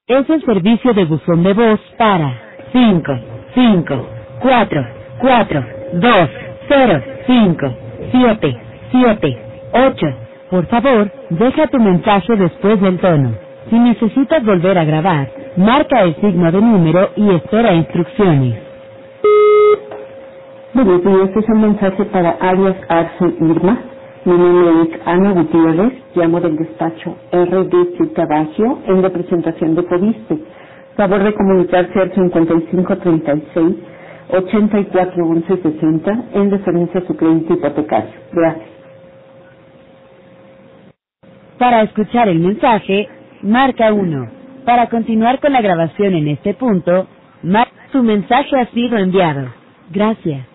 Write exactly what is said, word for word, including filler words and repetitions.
Es el servicio de buzón de voz para cinco, cinco, cuatro, cuatro, dos, cero, cinco, siete, siete, ocho. Por favor, deja tu mensaje después del tono. Si necesitas volver a grabar, marca el signo de número y espera instrucciones. Buenos días, es un mensaje para Arias Arce Irma. Mi nombre es Ana Gutiérrez, llamo del despacho R D C Tabagio en representación de Coviste. Favor de comunicarse al cincuenta y cinco treinta y seis, ochenta y cuatro once sesenta en referencia a su crédito hipotecario. Gracias. Para escuchar el mensaje, marca uno. Para continuar con la grabación en este punto, marca tu mensaje ha sido enviado. Gracias.